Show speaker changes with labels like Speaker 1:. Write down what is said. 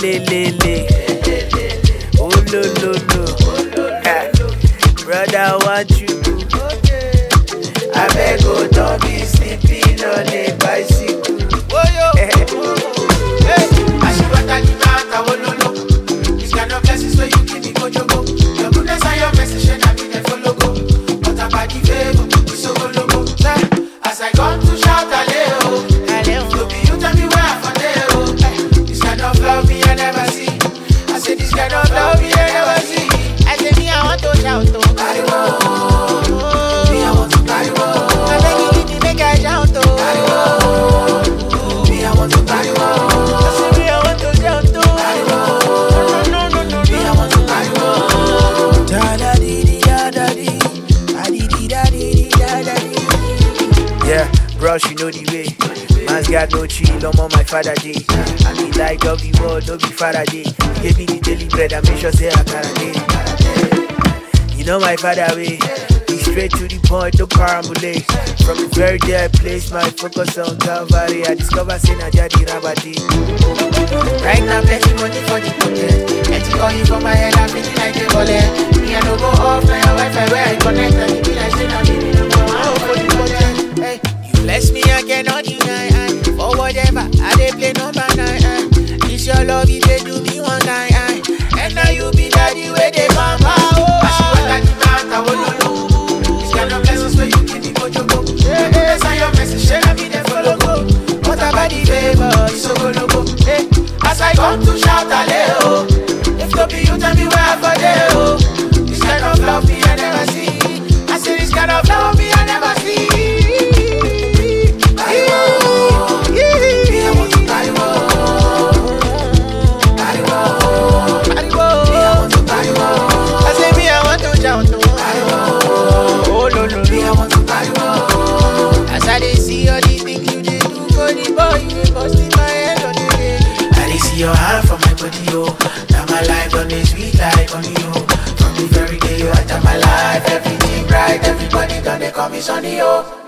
Speaker 1: le. Oh lo. Brother, I want you. I beg you, don't be sleeping on a bicycle. This kind of blessings where you give me go jogo. Your goodness and your message and I be there for logo. But about the favor, we so go logo. As I come to shout Aleo, you be you tell me where I'm from there. This kind of love me I never see. I say this kind of love me I never see. I say me I want to shout to me I want to carry on. I beg you give me make I shout to me I want to carry on. I say me I want to shout to me I want to carry on. Da da di da da di, da di da da di. Yeah, bros, you know the way. Man's got no chill, I'm on my father day. I be light of the world, no be Faraday. Give me the daily bread, I make sure say I carry. You know my father way. Be straight to the point, no carambulate. From the very day I place my focus on Calvary, I discover say Najadi Rabadi. Right now, plenty money for the pocket. Plenty calling for my head, I'm feeling like a bullet. Me I no go off, now your Wi-Fi where I connect. And you be like, say now me no go out for the pocket. Hey, you bless me, I cannot deny. For whatever, I dey play number 9. It's your love, you dey do me one night. And now you be daddy where they mama. This kind of blessings where you give me go jogo. Your goodness and your message, share me there for logo. What about the favor, you so go logo. Hey, as I come to shout Aleo, if no be you tell me where I for there. This kind of love me I never see. I say this kind of love me I never see. Your hand from my body, oh. Now my life done is sweet like honey, oh. From the very day you enter my life, everything bright, everybody done they call me Sonny, oh.